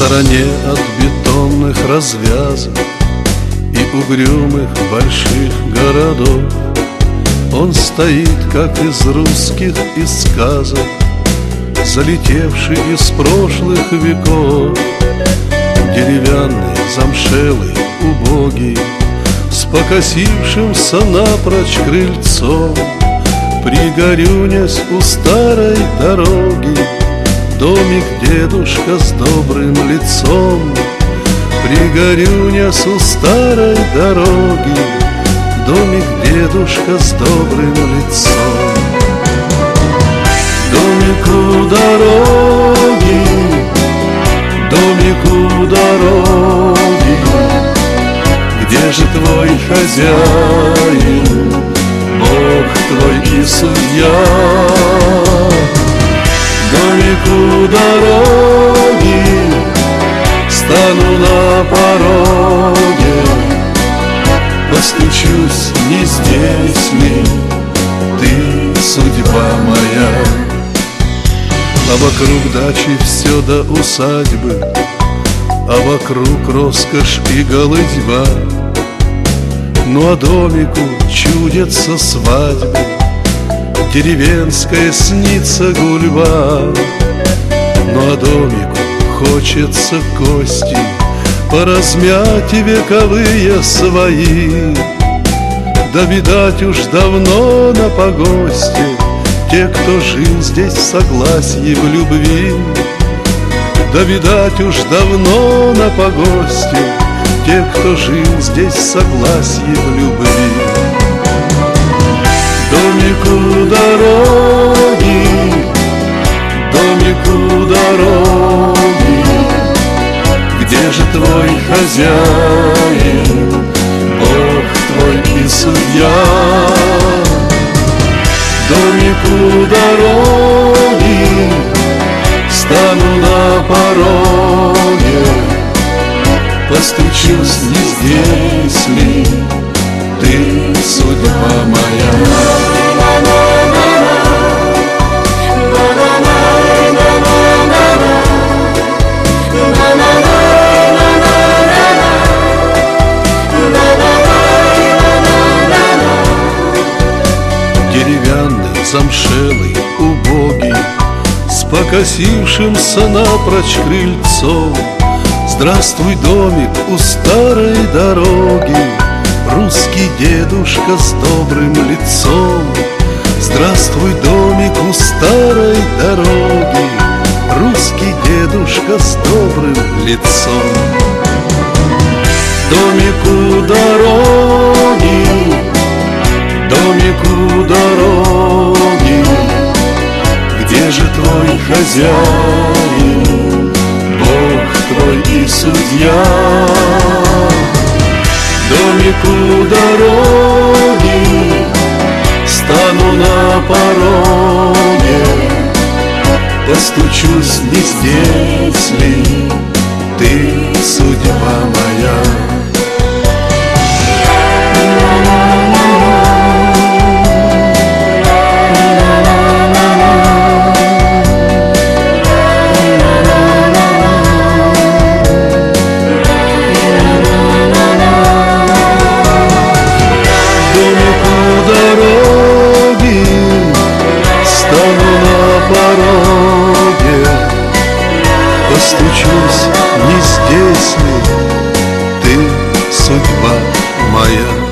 стороне от бетонных развязок и угрюмых больших городов он стоит, как из русских из сказок, залетевший из прошлых веков. Деревянный, замшелый, убогий, с покосившимся напрочь крыльцом, пригорюнясь у старой дороги, домик дедушка с добрым лицом. Пригорюнясь у старой дороги, домик дедушка с добрым лицом. Домик у дороги, домик у дороги, где же твой хозяин, Бог твой и судья? Домик у дороги, стану на пороге, постучусь, не здесь ли ты, судьба моя? А вокруг дачи все до усадьбы, а вокруг роскошь и голыдьба. Ну а домику чудятся свадьбы, деревенская снится гульба. Ну а домику хочется кости поразмять вековые свои. Да видать уж давно на погосте те, кто жил здесь в согласии, в любви. Да видать уж давно на погосте те, кто жил здесь в согласии, в любви. Домик у дороги, домик у дороги, где же твой хозяин, Бог твой и судья? Домик у дороги, стану на пороге, постучусь, не здесь ли ты, судьба моя? Деревянный, замшелый, убогий, с покосившимся напрочь крыльцом. Здравствуй, домик у старой дороги, русский дедушка с добрым лицом. Здравствуй, домик у старой дороги, русский дедушка с добрым лицом. Домик у дороги, домик у дороги, где же твой хозяин, Бог твой и судья? Домик у дороги, стану на пороге, постучусь, не здесь ли ты, судьба моя? Постучусь, не здесь ли ты, судьба моя?